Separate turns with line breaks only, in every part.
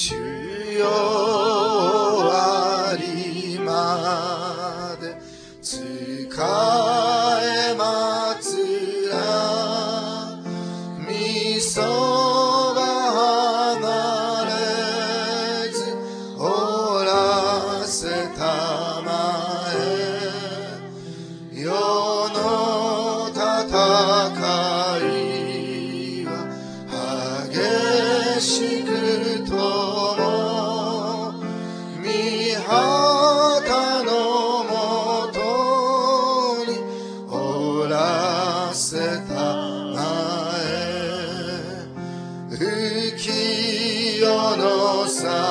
主よ終わりまで使え祭らみそば離れずおらせたまえ世の戦いは激しくとも御旗のもとにおらせたまえ浮世の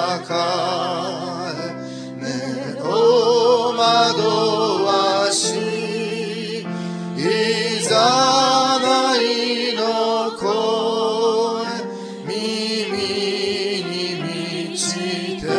栄目を惑わしいざないの声耳に満ちて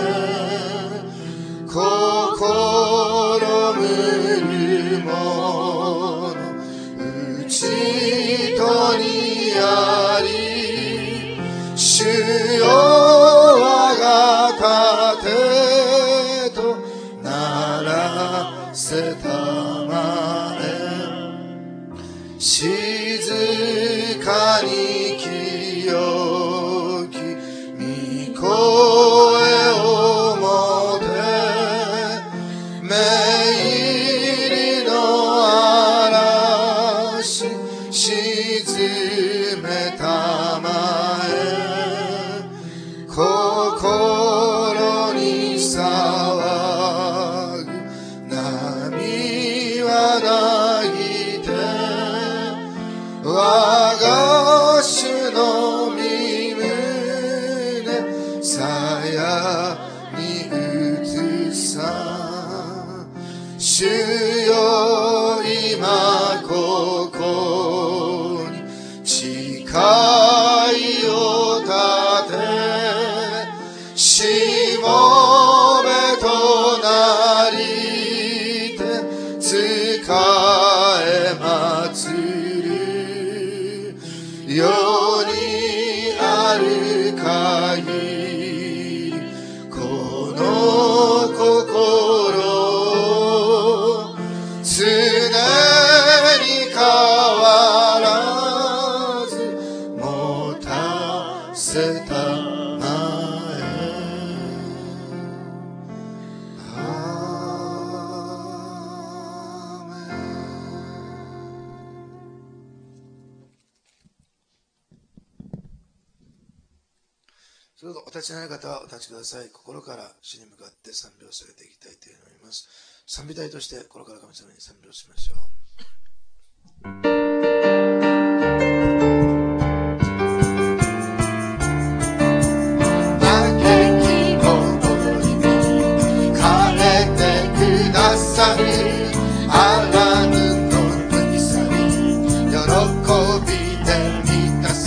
心むるものうちとにあり主よ我が盾とならせたまえ静かに清き御声をもてめいりの嵐沈めたまえ心に騒ぐ波はないて我が主の身胸さやに移さ主よ今ここに誓いを立てしもべとなりて使え祭る世にある限りこの心常に変わらず持たせたまえアーメン。それではお立ちになる方はお立ちください。心から主に向かって賛美を捧げていきたいと思います。賛美隊として心から神様に賛美をしましょう。あらぬの抜き去り喜びで満たす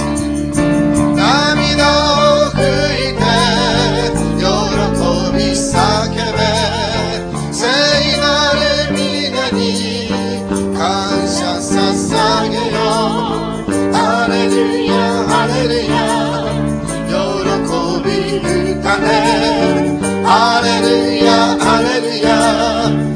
涙を拭いて喜び叫べ聖なる皆に感謝捧げようハレルヤハレルヤ喜び歌えハレルヤハレルヤ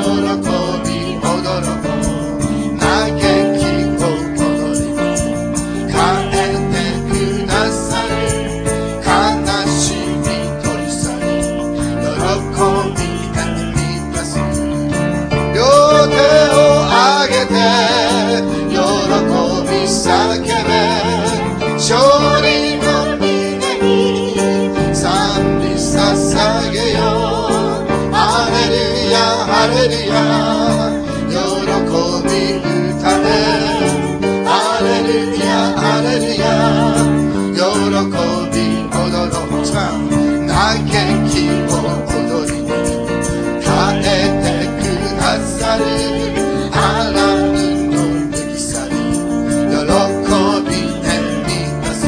叫べ勝利の皆に賛美捧げようハレルヤハレルヤ喜び歌えハレルヤハレルヤ喜び踊ろう嘆きを踊りに耐えてくださるあらぬの抜き去り喜びで満たす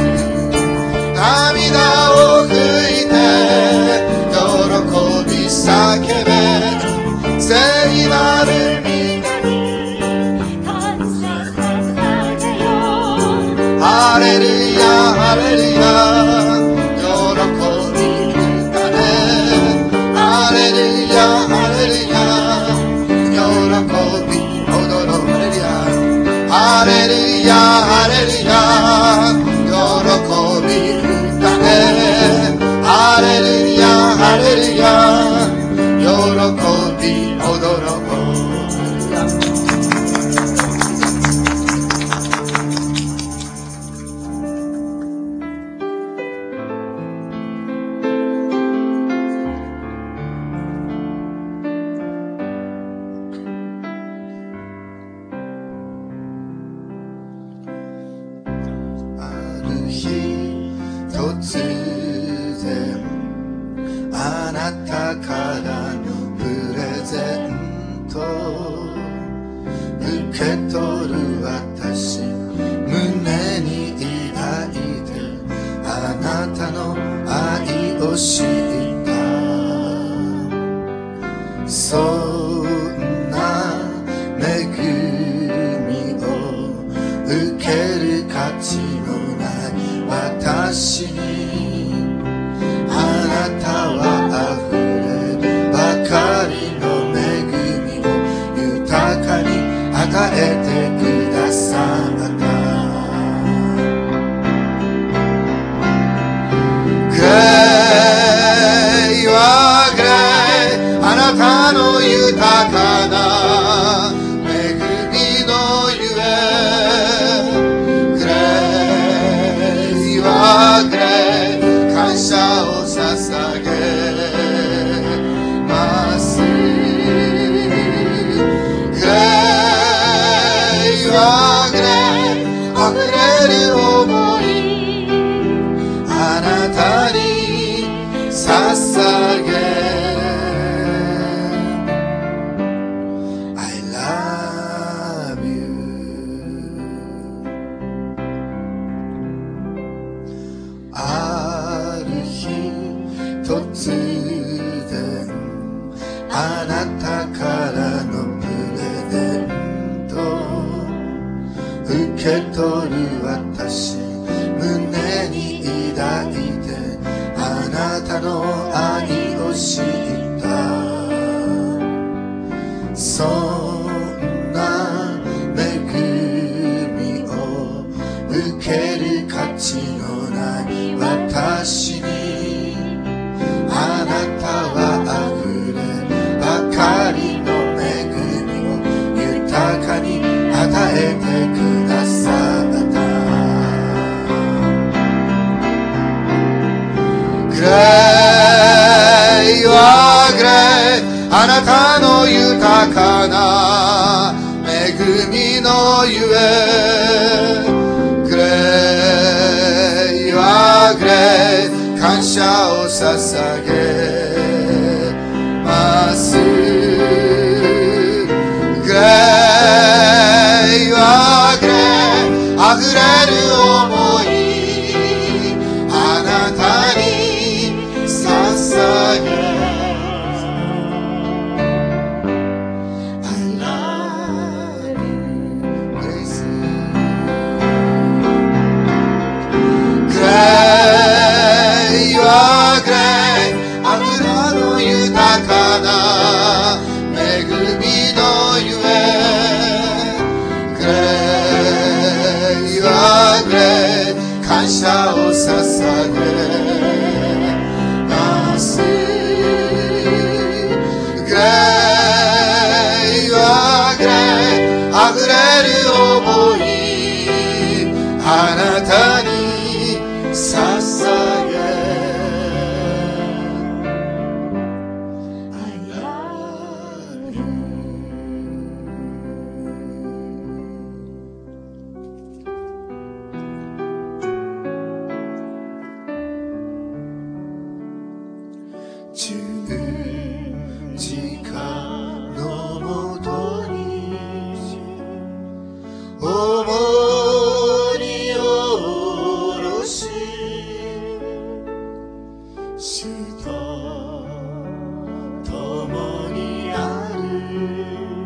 涙を拭いて喜び叫べ聖なる皆に感謝捧げようハレルヤハレルヤ喜びなたからのプレゼント受け取る私胸に抱いてあなたの愛を知ったそんな恵みを受ける価値のない私にあなたは溢れるばかりの恵みを豊かに与えてくださった Great You are great あなたの豊かな恵みのゆえ Great You are great 感謝を捧げます Great You are great 溢れる想いあなたに捧げ I love you ある日突然あなたからのプレゼント受け取る私胸に抱いてあなたの愛を知ったそんな恵みを受ける価値のない私にあなたは溢ればかりの恵みを豊かに与えてくださった Great You are great あなたの豊かな恵みのゆえ Great You are great 感謝を捧げます Great You are great 溢れる想いあなたに捧げ I love you Grace Great You are great 油の豊かな恵みのゆえ Great You are great 感謝を捧げます Great You are great 溢れる想いあなたに捧げ I love you 十字架のもとに重荷を下ろし主と共にある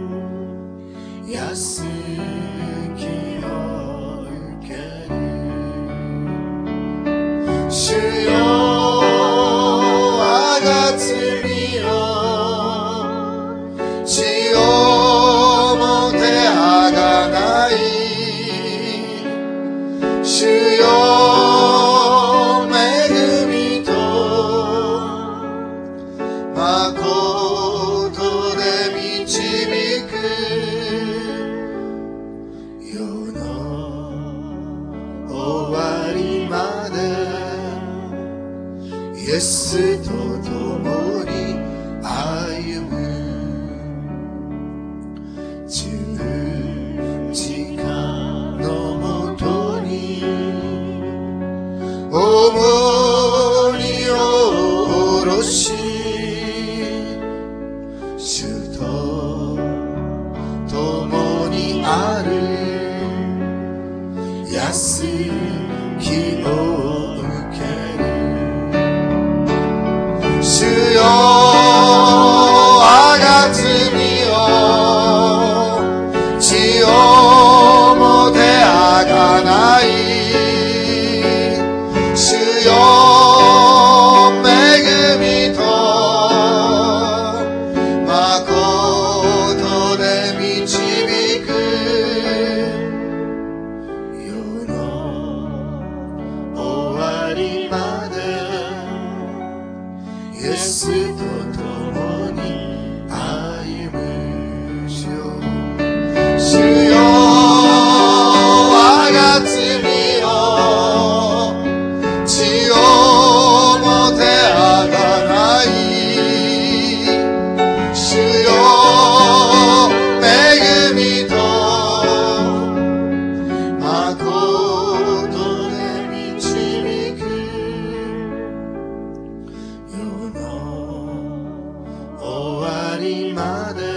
安きを受ける主よ我が罪を血をもてあがない主よ恵みと誠で導く世の終わりまでイエスと共に歩む十字架のもとに重荷を下ろしイエスと共に歩む主よ、主よ、我が罪を血をもてあがない主よ、恵みと誠で導く世の終わりまで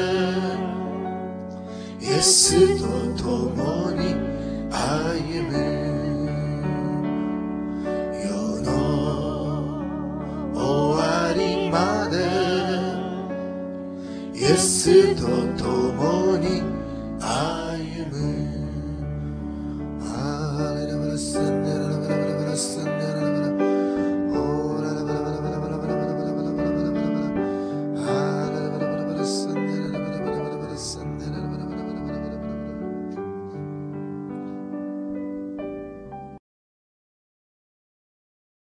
イエスと共に歩む世の終わりまでイエスと共に